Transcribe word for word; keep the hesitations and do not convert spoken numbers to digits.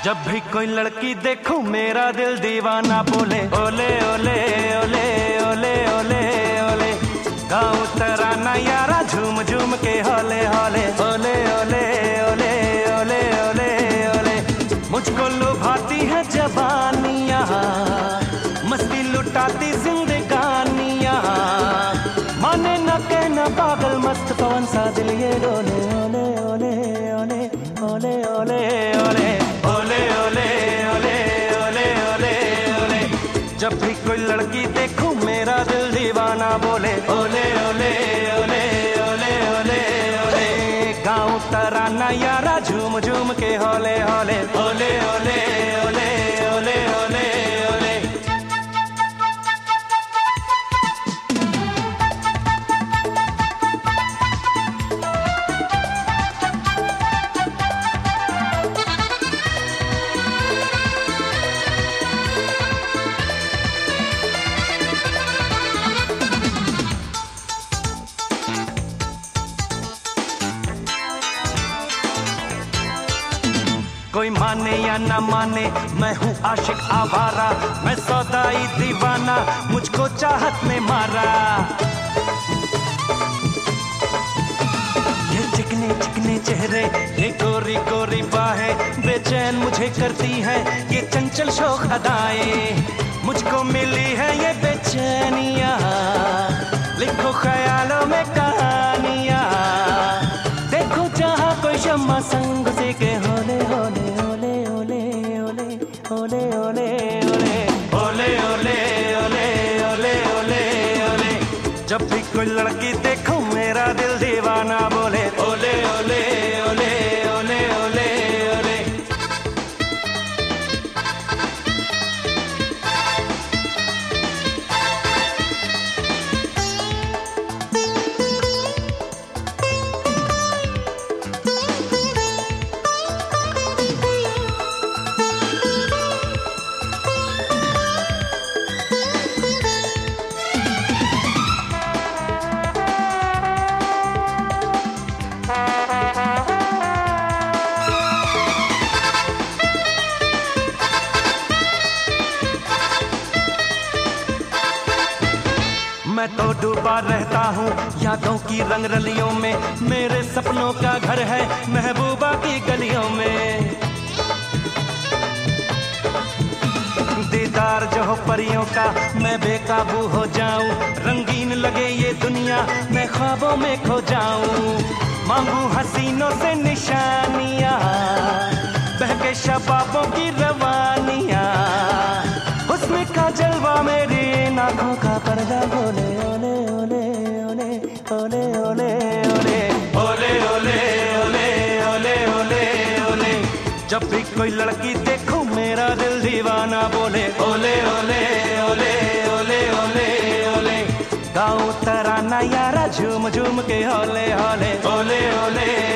जब भी कोई लड़की देखूं मेरा दिल दीवाना बोले ओले ओले ओले ओले ओले ओले। गाऊं तराना यारा झूम झूम के होले होले ओले ओले ओले ओले ओले ओले। मुझको लुभाती है जवानियाँ, मस्ती लुटाती जिंदगानियाँ, माने न कहना पागल मस्त पवन सा दिल ये डोले ओले ओले ओले ओले ओले ओले ओले ओले ओले ओले ओले ओले। जब भी कोई लड़की देखूं मेरा दिल दीवाना बोले ओले ओले ओले ओले ओले ओले। गाऊं तराना यारा झूम झूम के होले होले ओले ओले ओले ओले ओले ओले। कोई माने या ना माने मैं हूँ आशिक आवारा, मैं सौदाई दीवाना मुझको चाहत ने मारा। ये चिकने चिकने चेहरे, ये गोरी गोरी बाहें बेचैन मुझे करती है, ये चंचल शौक अदाएं मुझको मिली है ये बेचैनियाँ। लिखो ख्यालों में कहानियाँ, देखो जहाँ कोई शम्मा संग से के होले होले ओले ओले ओले ओले ओले ओले ओले ओले ओले ओले ओले ओले। जब भी कोई लड़की देखूं मेरा दिल दीवाना बोले ओले ओले ओले ओले ओले ओले। मैं तो डूबा रहता हूँ यादों की रंग रलियों में, मेरे सपनों का घर है महबूबा की गलियों में। दीदार जो हो परियों का मैं बेकाबू हो जाऊं, रंगीन लगे ये दुनिया मैं ख्वाबों में खो जाऊं। मांगू हसीनों से निशानियाँ, बहके शबाबों की रवानियाँ, हुस्न का जलवा मेरी आँखों का पर्दा बोले ओले ओले ओले ओले ओले ओले ओले ओले ओले ओले ओले ओले। जब भी कोई लड़की देखूं मेरा दिल दीवाना बोले ओले ओले ओले ओले ओले ओले। गाऊं तराना यारा झूम झूम के होले होले ओले ओले